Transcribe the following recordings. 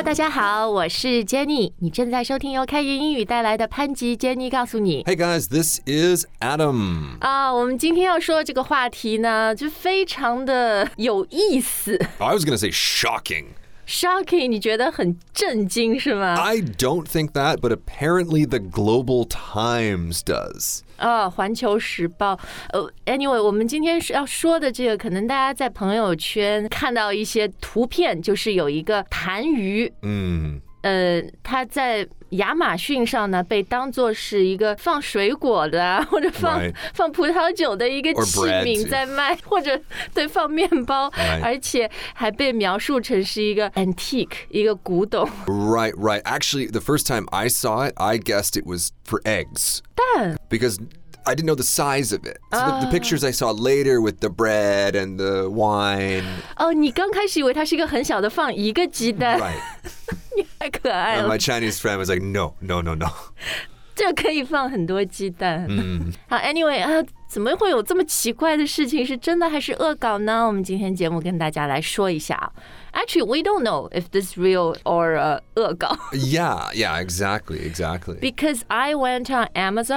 大家好，我是 Jenny， 你正在收听由开言英语带来的潘吉 Jenny 告诉你。 Hey guys, this is Adam. 我们今天要说这个话题呢，就非常的有意思。 I was going to say shocking.Shocking, 你觉得很震惊是吗？ I don't think that, but apparently the Global Times does. 环球时报。Anyway, 我们今天要说的这个，可能大家在朋友圈看到一些图片，就是有一个痰盂。它在亚马逊上呢，被当作是一个放水果的或者放葡萄酒的一个器皿在卖，或者对放面包，而且还被描述成是一个 antique， 一个古董。 Right. Actually, the first time I saw it, I guessed it was for eggs. Because I didn't know the size of it. So the pictures I saw later with the bread and the wine. 你刚开始以为它是一个很小的放一个鸡蛋。 Right. 你太可爱了。 And my Chinese friend was like, no. 这可以放很多鸡蛋。好 ，Anyway 怎么会有这么奇怪的事情？是真的还是恶搞呢？我们今天节目跟大家来说一下。Actually, we don't know if this is real or 恶搞。 Yeah, exactly. Because I went on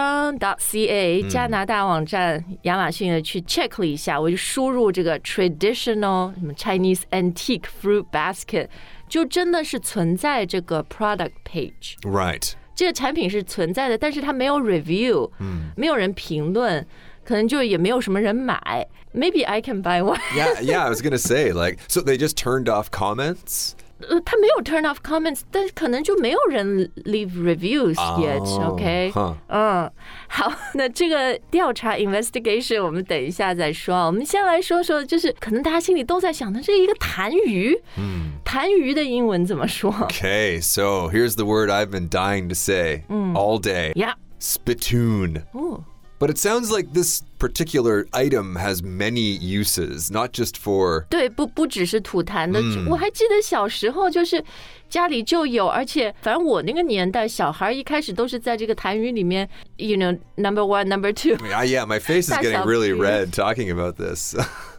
Amazon.ca 加拿大网站亚马逊的去 check 了一下，我就输入这个 traditional 什么 Chinese antique fruit basket， 就真的是存在这个 product page。 Right. 这个产品是存在的，但是它没有 review，没有人评论，可能就也没有什么人买。Maybe I can buy one. Yeah, I was gonna say, so they just turned off comments? 他没有 turn off comments， 但是可能就没有人 leave reviews yet，OK？ 好，那这个调查 investigation 我们等一下再说。我们先来说说，就是可能大家心里都在想的这一个痰盂，痰盂的英文怎么说？ Okay, so here's the word I've been dying to say all day. Yeah. Spittoon. But it sounds like this particular item has many uses, not just for... 对，不只是吐痰的。我还记得小时候就是家里就有，而且反正我那个年代，小孩一开始都是在这个痰盂里面 ，you know, number one, number two. Yeah, my face is getting really red talking about this.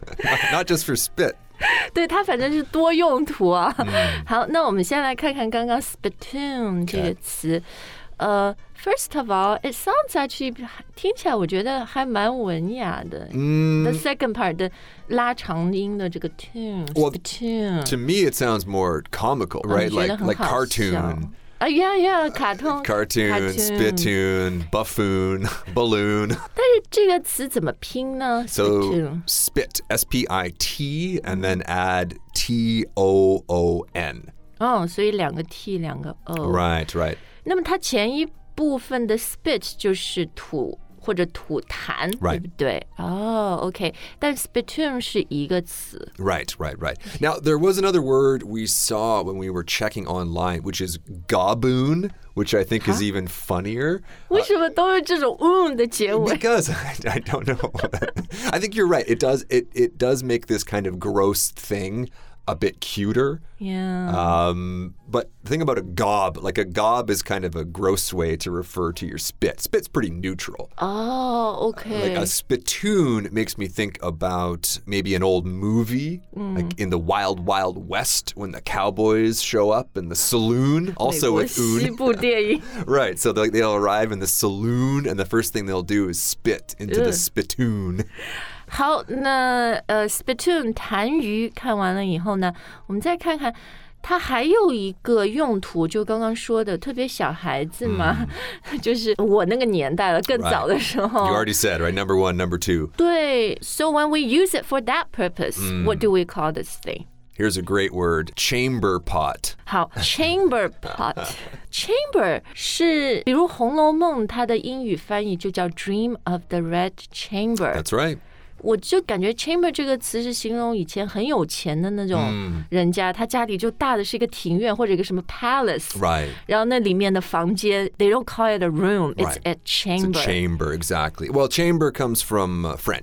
Not just for spit. 对，它反正是多用途啊。好，那我们先来看看刚刚 spittoon 这个词。First of all, it sounds actually 听起来我觉得还蛮文雅的。The second part 的拉长音的这个 tune，spittoon. To me, it sounds more comical, right? Like cartoon. Yeah, 卡通 Cartoon, spittoon, buffoon, balloon. 但是这个词怎么拼呢 So spit, S-P-I-T, and then add T-O-O-N. 所以两个 T 两个 O. Right. 那么它前一部分的 spit 就是吐或者吐痰， Right. 对不对？OK， 但 spittoon 是一个词。 Right. Now, there was another word we saw when we were checking online, which is gaboon, which I think is even funnier. 为什么都有这种的结尾？ Because I don't know. I think you're right. It does make this kind of gross thing a bit cuter. Yeah. But the thing about a gob is kind of a gross way to refer to your spit. Spit's pretty neutral. Okay. Like a spittoon makes me think about maybe an old movie, like in the Wild Wild West when the cowboys show up in the saloon, also with 西部电影 Right, so they'll arrive in the saloon and the first thing they'll do is spit into the spittoon. 好，那spittoon 痰盂看完了以后呢，我们再看看它还有一个用途，就刚刚说的，特别小孩子嘛，就是我那个年代了，更早的时候。 You already said, right? Number one, number two. 对 ，so when we use it for that purpose, what do we call this thing? Here's a great word, chamber pot. 好 ，chamber pot，chamber 是比如《红楼梦》它的英语翻译就叫 Dream of the Red Chamber。 That's right. 我就感觉 chamber 这个词是形容以前很有钱的那种人家，他家里就大的是一个庭院或者一个什么 palace， Right. 然后那里面的房间 they don't call it a room, it's Right. a chamber. It's a chamber, exactly. Well, chamber comes from French.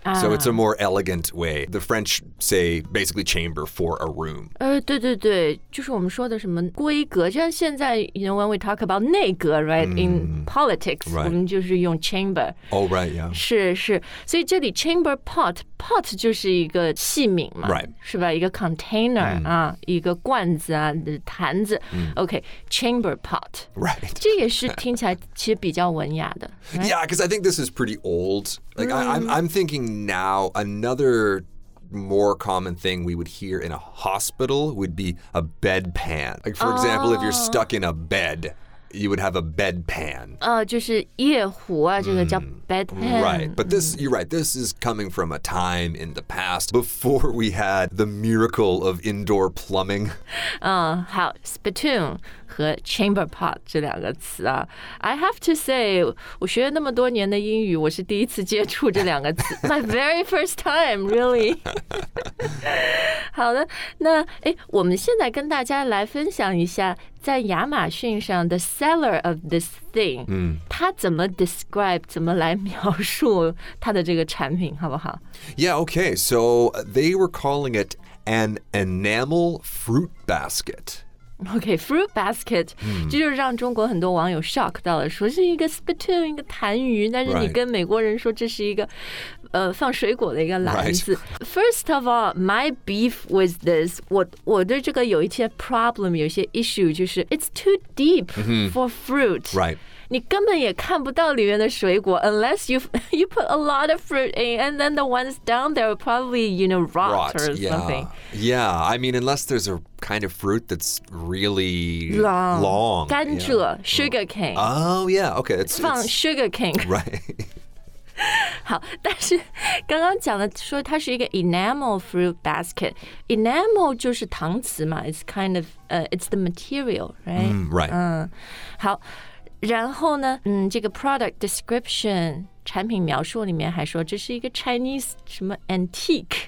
So it's a more elegant way. The French say basically chamber for a room. 对对对，就是我们说的什么规格，就像现在 when we talk about 内阁 right in politics， 我们就是用 chamber。 Oh right, yeah. 是，所以这里 chamber pot 就是一个器皿嘛， right. 是吧？一个 container 啊，一个罐子啊，坛子。OK, chamber pot. Right. 这也是听起来其实比较文雅的。 Right? Yeah, because I think this is pretty old. Like I'm thinking now another more common thing we would hear in a hospital would be a bedpan. Like for example, if you're stuck in a bed, you would have a bedpan. 就是夜壶啊，这个叫 bedpan. Right, but you're right, this is coming from a time in the past before we had the miracle of indoor plumbing. 好 spittoon 和 chamber pot 这两个词啊 I have to say 我学了那么多年的英语我是第一次接触这两个词 My very first time really 好的那我们现在跟大家来分享一下在亚马逊上 the seller of this thing 他怎么 describe 怎么来描述他的这个产品好不好 Yeah, okay, so they were calling it an enamel fruit basket. OK, fruit basket， 这就是让中国很多网友 shock 到了，说是一个 spittoon 一个痰盂，但是你跟美国人说这是一个放水果的一个篮子。Right. First of all, my beef with this， 我对这个有一些 problem， 有一些 issue， 就是 it's too deep for fruit。 Right. 你根本也看不到里面的水果 unless you put a lot of fruit in and then the ones down there will probably rot or something. Yeah, I mean unless there's a kind of fruit that's really long. 甘蔗 sugar cane. Oh yeah, okay. It's 放 sugar cane. Right. 好，但是刚刚讲的说它是一个 enamel fruit basket. Enamel 就是搪瓷嘛 It's kind of it's the material, right? Right. 好。然后呢，这个 product description 产品描述里面还说这是一个 Chinese 什么 antique，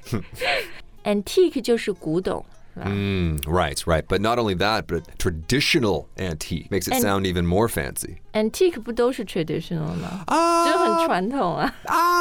antique 就是古董。 Right. But not only that, but traditional antique makes it sound even more fancy. Antique 不都是 traditional 吗？就很传统啊。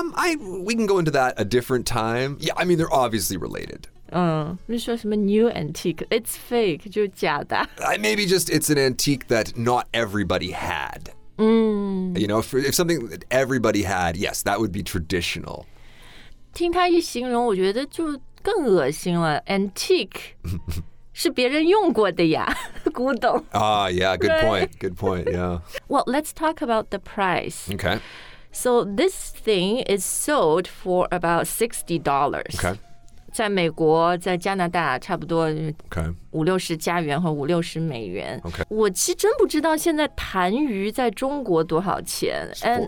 We can go into that a different time. Yeah, I mean they're obviously related. 你说什么 new antique? It's fake， 就是假的。 Maybe just it's an antique that not everybody had. You know, if something that everybody had, yes, that would be traditional. 听他一形容，我觉得就更恶心了。Antique 是别人用过的呀，古董。 Yeah, good point. Good point. Yeah. Well, let's talk about the price. Okay. So this thing is sold for about $60. Okay. 在美国在加拿大差不多50-60加元或50-60美元 Okay. 我其实真不知道现在痰盂在中国多少钱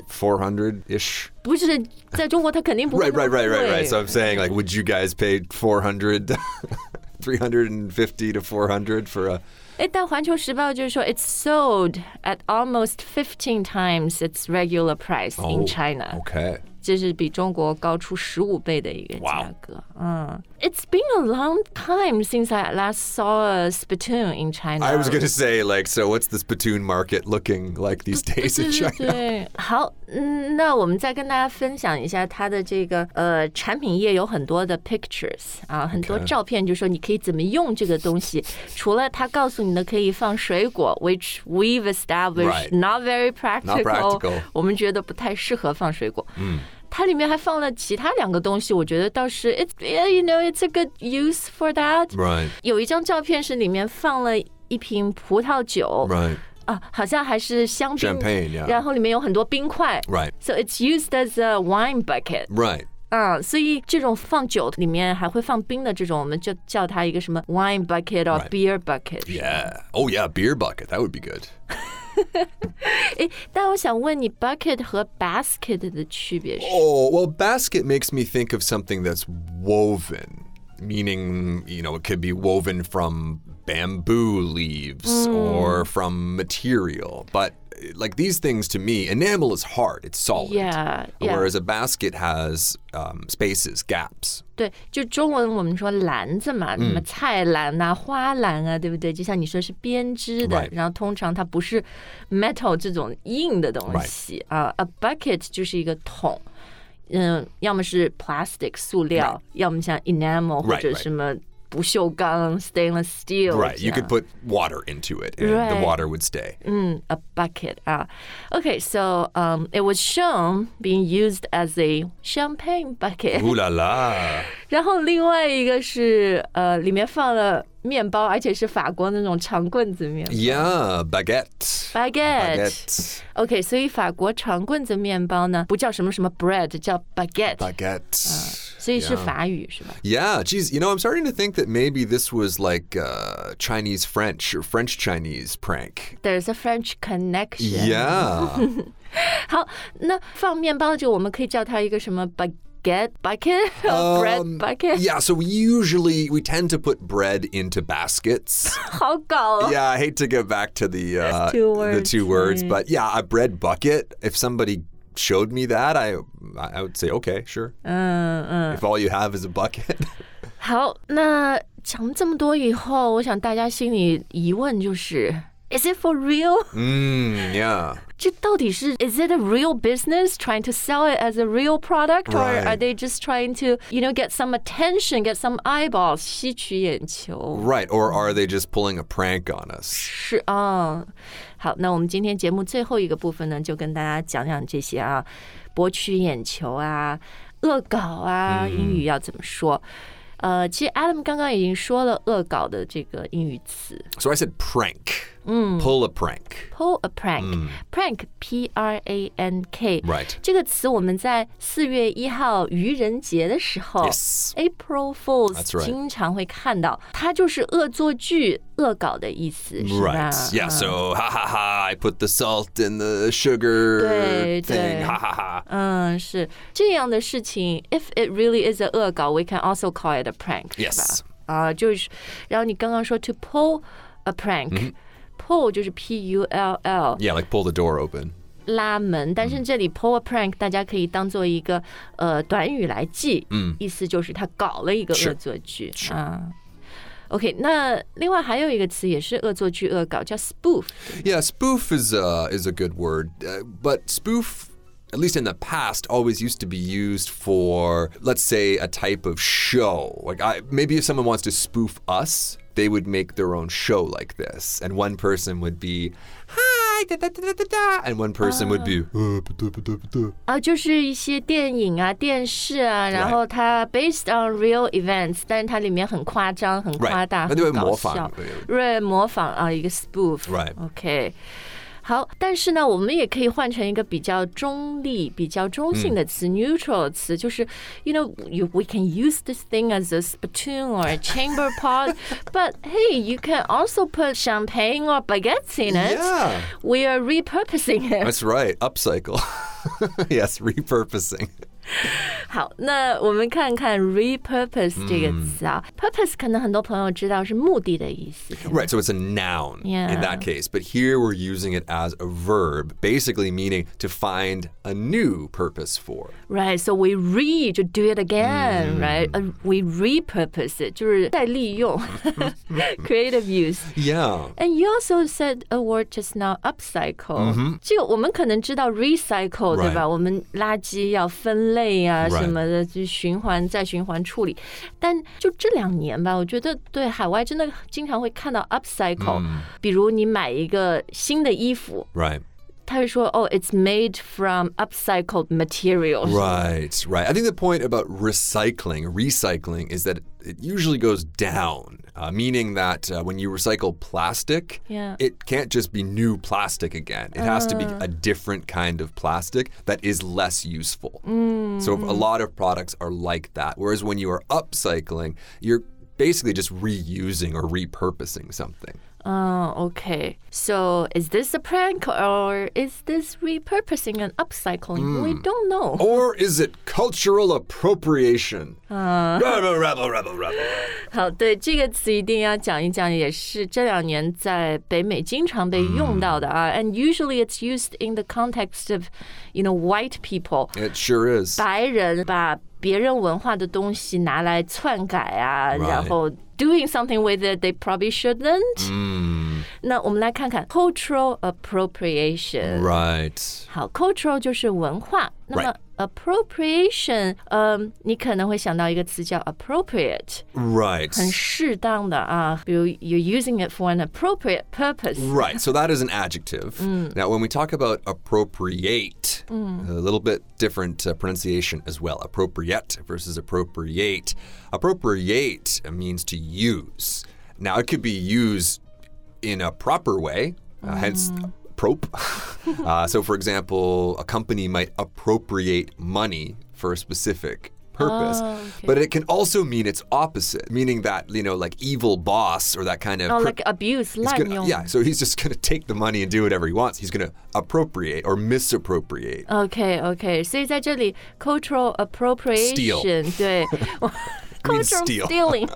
400-ish 不是在中国它肯定不会 Right. So I'm saying like would you guys pay 400 350 to 400 for a 但环球时报就是说 it's sold at almost 15 times its regular price in China Okay 这是比中国高出15倍的一个价格。It's been a long time since I last saw a spittoon in China. I was going to say, like, so what's the spittoon market looking like these days in China? 对，好，那我们再跟大家分享一下它的这个产品页有很多的 pictures 啊，很多照片，就说你可以怎么用这个东西。除了它告诉你的可以放水果 ，which we've established not very practical， 我们觉得不太适合放水果。它里面还放了其他2个东西，我觉得倒是 it's a good use for that. Right. 有一张照片是里面放了一瓶葡萄酒。 Right. 好像还是香槟 Champagne, yeah. 然后里面有很多冰块。 Right. So it's used as a wine bucket. Right. 所以这种放酒里面还会放冰的这种，我们就叫它一个什么 wine bucket or beer bucket. Yeah. Oh yeah, beer bucket. That would be good. 但我想问你 bucket 和 basket 的区别是 well, basket makes me think of something that's woven, meaning, it could be woven from bamboo leaves or from material. But like these things to me, enamel is hard, it's solid. Yeah. Whereas a basket has spaces, gaps. 对，就中文我们说篮子嘛，什么菜篮啊、花篮啊，对不对？就像你说是编织的，然后通常它不是 metal 这种硬的东西啊。A bucket 就是一个桶， 要么是 plastic 塑料，要么像 enamel 或者什么不锈钢 stainless steel. Right, you could put water into it and the water would stay. A bucket. Okay, so it was shown being used as a champagne bucket. Ooh la la. 然后另外一个是里面放了面包，而且是法国那种长棍子面包。 Yeah, baguette. OK, 所以法国长棍子面包呢，不叫什么什么 bread， 叫 baguette. 所以是法语是吧？ Yeah, geez, I'm starting to think that maybe this was like Chinese-French or French-Chinese prank. There's a French connection. Yeah. 好，那放面包就我们可以叫它一个什么 bucket, bread bucket. Yeah, so we tend to put bread into baskets. 好搞哦。 Yeah, I hate to get back to the two words, but yeah, a bread bucket. If somebody showed me that, I would say okay, sure. If all you have is a bucket. 好，那讲这么多以后，我想大家心里疑问就是 Is it for real? Yeah. 这到底是 Is it a real business trying to sell it as a real product? Or are they just trying to, get some attention, get some eyeballs, 吸取眼球 Right, or are they just pulling a prank on us? 是啊。好，那我们今天节目最后一个部分呢，就跟大家讲讲这些博取眼球恶搞英语要怎么说。其实 Adam 刚刚已经说了恶搞的这个英语词。 So I said prank. Pull a prank. Pull a prank. Prank, P-R-A-N-K. Right. 这个词我们在4月1号愚人节的时候 April Fools That's right. 经常会看到，它就是恶作剧、恶搞的意思，是吧？ Right. Yeah, so ha ha ha, I put the salt in the sugar 对 thing. Ha ha ha. 是这样的事情 If it really is a 恶搞 we can also call it a prank. Yes. 是吧？就是然后你刚刚说 to pull a prank、pull 就是 P-U-L-L Yeah, like pull the door open. 拉门，但是这里 pull a prank 大家可以当做一个短语来记，意思就是他搞了一个恶作剧OK， 那另外还有一个词也是恶作剧、恶搞，叫 spoof. Yeah, spoof is a good word, but spoof, at least in the past, always used to be used for, let's say, a type of show. Like maybe if someone wants to spoof us, they would make their own show like this, and one person would be hi, da, da, da, da, da, and one person would be 就是一些电影电视然后它 based on real events， 但是它里面很夸张、很夸大、很搞笑，模仿一个 spoof。OK。好，但是呢，我们也可以换成一个比较中立、比较中性的词、neutral 的词，就是 we can use this thing as a spittoon or a chamber pot, but hey, you can also put champagne or baguettes in it. Yeah. We are repurposing it. That's right, upcycle. Yes, repurposing. 好，那我们看看 repurpose 这个词purpose 可能很多朋友知道是目的的意思。 Right, so it's a noun in that case. But here we're using it as a verb, basically meaning to find a new purpose for. Right, so we to do it again, right? We repurpose it, 就是再利用creative use. Yeah. And you also said a word just now, upcycle. 这个我们可能知道 recycle, 对吧？我们垃圾要分类什么的，就循环再循环处理。但就这2年吧，我觉得对海外真的经常会看到 upcycle。比如你买一个新的衣服 Right. 他会说it's made from upcycled materials. Right. I think the point about recycling is that it usually goes down, meaning that when you recycle plastic, it can't just be new plastic again. It has to be a different kind of plastic that is less useful. So a lot of products are like that. Whereas when you are upcycling, you're basically just reusing or repurposing something. Okay. So is this a prank or is this repurposing and upcycling? We don't know. Or is it cultural appropriation? Rebel. 好，对，这个词一定要讲一讲，也是这2年在北美经常被用到的And usually it's used in the context of, white people. It sure is. 白人把别人文化的东西拿来篡改然后 doing something with it they probably shouldn't. 那我们来看看 cultural appropriation. Right. 好 cultural 就是文化，那么 appropriation， 你可能会想到一个词叫 appropriate， Right. 很适当的啊，比如 you're using it for an appropriate purpose. Right, so that is an adjective. Now, when we talk about appropriate, a little bit different pronunciation as well. Appropriate versus appropriate. Appropriate means to use. Now, it could be used in a proper way, hence prop. So, for example, a company might appropriate money for a specific purpose. Okay. But it can also mean its opposite, meaning that, like evil boss or that kind of... like abuse, 滥用。 Yeah, so he's just going to take the money and do whatever he wants. He's going to appropriate or misappropriate. Okay, 所以在这里 cultural appropriation Steal. 对cultural steal. stealing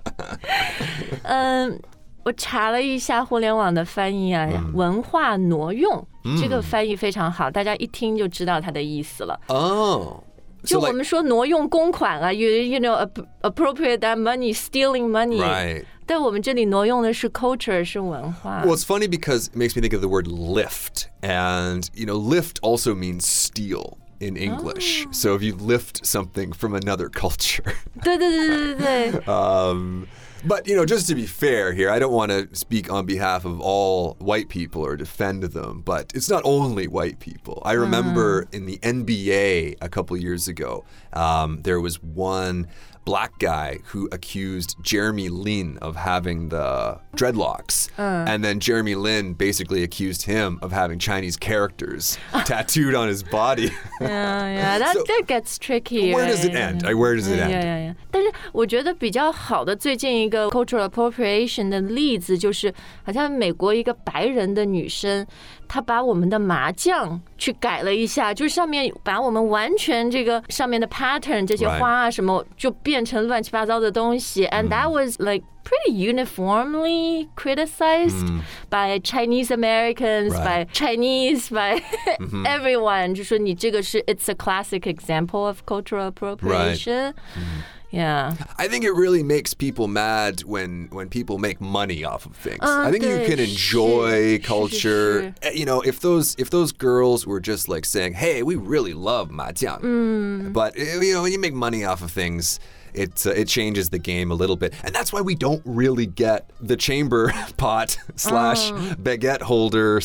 我查了一下互联网的翻译啊，文化挪用这个翻译非常好，大家一听就知道它的意思了。就我们说挪用公款啊 you know appropriate that money, stealing money. Right. 但我们这里挪用的是 culture, 是文化。 Well, it's funny because it makes me think of the word lift. And, lift also means steal in English. So if you lift something from another culture. 对。 But, just to be fair here, I don't want to speak on behalf of all white people or defend them, but it's not only white people. I remember in the NBA a couple years ago, there was one black guy who accused Jeremy Lin of having the dreadlocks. And then Jeremy Lin basically accused him of having Chinese characters tattooed on his body. Yeah, that gets tricky. Where does it end? Where does it end? Yeah. 但是我觉得比较好的最近一个 cultural appropriation 的例子就是，好像美国一个白人的女生，她把我们的麻将去改了一下，就是上面把我们完全这个上面的 pattern 这些花啊什么就变成乱七八糟的东西 and that was like pretty uniformly criticized by Chinese Americans, by Chinese, by everyone. 就说你这个是 it's a classic example of cultural appropriation. Yeah. I think it really makes people mad when people make money off of things. I think you can enjoy culture. If those girls were just like saying, "Hey, we really love mahjong," but when you make money off of things, it changes the game a little bit. And that's why we don't really get the chamber pot / baguette holder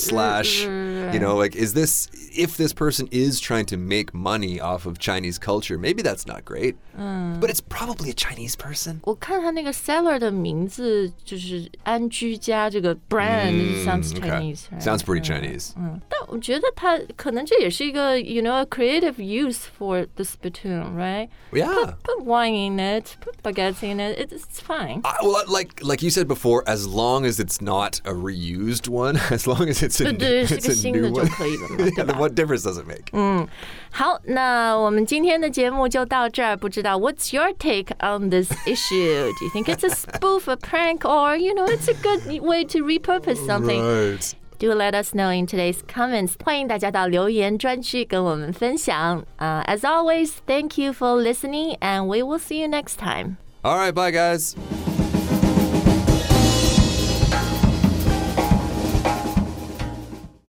/ if this person is trying to make money off of Chinese culture, maybe that's not great. But it's probably a Chinese person. 我看他那个 seller 的名字就是安居家这个 brand sounds Chinese. Okay. Sounds pretty Chinese. 但我觉得他可能这也是一个 a creative use for the spittoon, right? Yeah. Put wine in it, put baguettes in it. It's fine. Well, like you said before, as long as it's not a reused one, as long as it's a new one, then what difference does it make? 好，那我们今天的节目就到这儿。不知道 what's your take on this issue? Do you think it's a spoof, a prank, or it's a good way to repurpose something? Right. Do let us know in today's comments. 欢迎大家到留言专区跟我们分享。As always, thank you for listening, and we will see you next time. All right, bye guys.